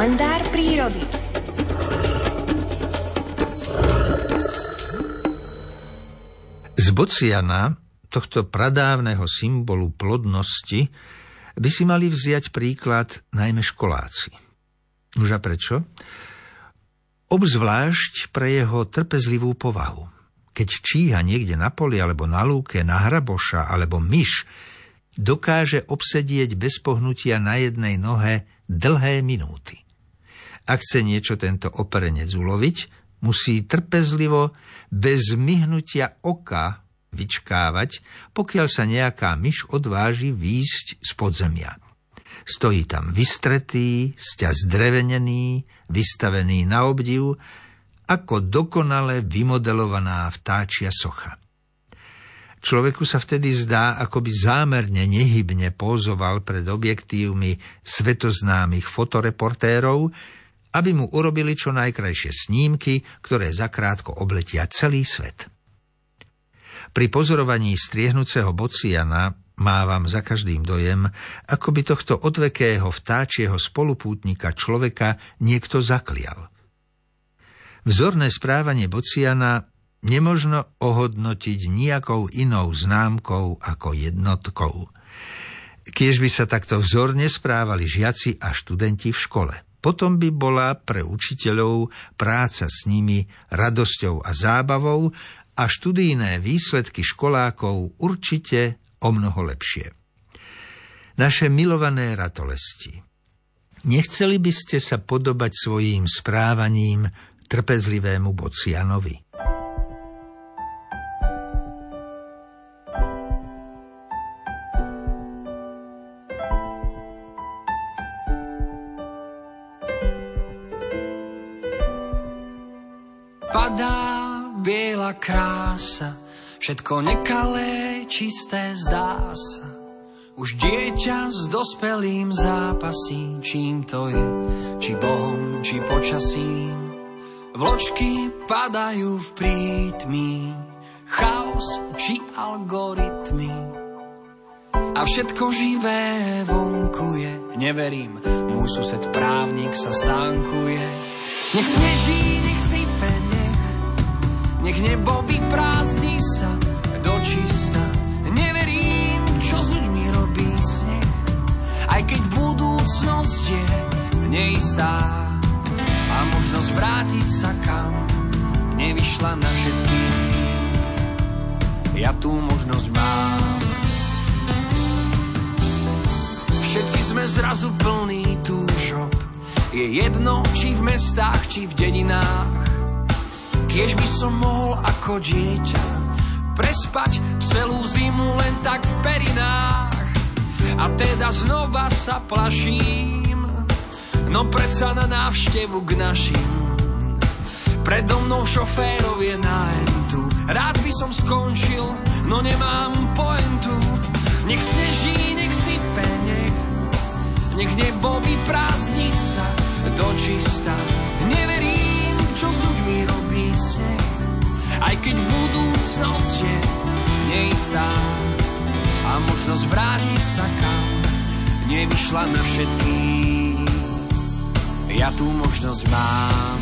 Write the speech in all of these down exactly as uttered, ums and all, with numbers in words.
Kalendár prírody. Z bociana, tohto pradávneho symbolu plodnosti, by si mali vziať príklad najmä školáci. Už a prečo? Obzvlášť pre jeho trpezlivú povahu. Keď číha niekde na poli alebo na lúke, na hraboša alebo myš, dokáže obsedieť bez pohnutia na jednej nohe dlhé minúty. Ak chce niečo tento operenec uloviť, musí trpezlivo, bez myhnutia oka vyčkávať, pokiaľ sa nejaká myš odváži výjsť z podzemia. Stojí tam vystretý, sťa zdrevenený, vystavený na obdiv, ako dokonale vymodelovaná vtáčia socha. Človeku sa vtedy zdá, ako by zámerne nehybne pózoval pred objektívmi svetoznámych fotoreportérov, aby mu urobili čo najkrajšie snímky, ktoré zakrátko obletia celý svet. Pri pozorovaní striehnúceho bociana mávam za každým dojem, ako by tohto odvekého vtáčieho spolupútnika človeka niekto zaklial. Vzorné správanie bociana nemožno ohodnotiť nijakou inou známkou ako jednotkou. Kiež by sa takto vzorne správali žiaci a študenti v škole. Potom by bola pre učiteľov práca s nimi radosťou a zábavou a študijné výsledky školákov určite o mnoho lepšie. Naše milované ratolesti, nechceli by ste sa podobať svojím správaním trpezlivému bocianovi? Padá biela krása, všetko nekalé, čisté zdá sa. Už dieťa s dospelým zápasí, čím to je, či Bohom, či počasím. Vločky padajú v prítmí, chaos či algoritmy. A všetko živé vonku je, neverím, môj sused právnik sa sánkuje. Nech sneží, nech sype, nech nebo vyprázdni sa do čista. Neverím, čo s ľuďmi robí sneh, aj keď budúcnosť je neistá. A možnosť vrátiť sa kam nevyšla na všetkých, ja tú možnosť mám. Všetci sme zrazu plní túžob, je jedno, či v mestách, či v dedinách. Kiež by som mohol ako dieťa prespať celú zimu len tak v perinách. A teda znova sa plaším, no predsa na návštevu k našim. Predo mnou šoférov je nájdu, rád by som skončil, no nemám pointu. Nech sneží, nech sype, nech, nech nebo vyprázdni sa do čista. Neverím, čo s ľuďmi robí sneh, aj keď budúcnosť je neistá. A možnosť vrátiť sa kam nevyšla na všetkých, ja tú možnosť mám.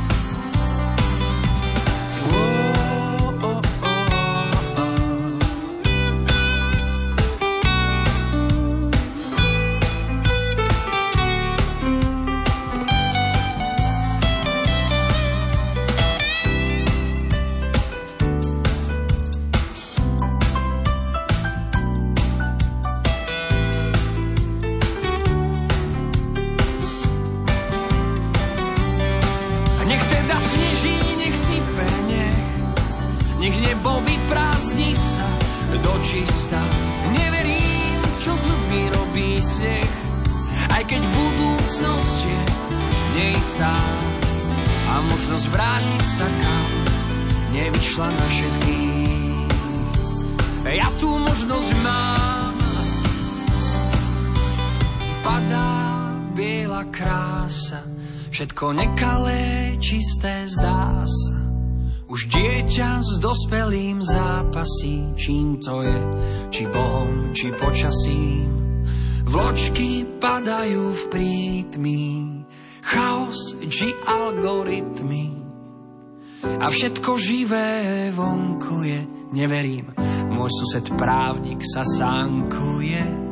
Nech nebo vyprázdni sa do čista. Neverím, čo s ľuďmi robí sneh, aj keď budúcnosť je neistá. A možnosť vrátiť sa kam nevyšla na všetkých, ja tú možnosť mám. Padá biela krása, všetko nekalé, čisté zdá sa. Už dieťa s dospelým zápasí, čím to je, či Bohom, či počasím. Vločky padajú v prítmí, chaos či algoritmy. A všetko živé vonku je, neverím, môj sused právnik sa sánkuje.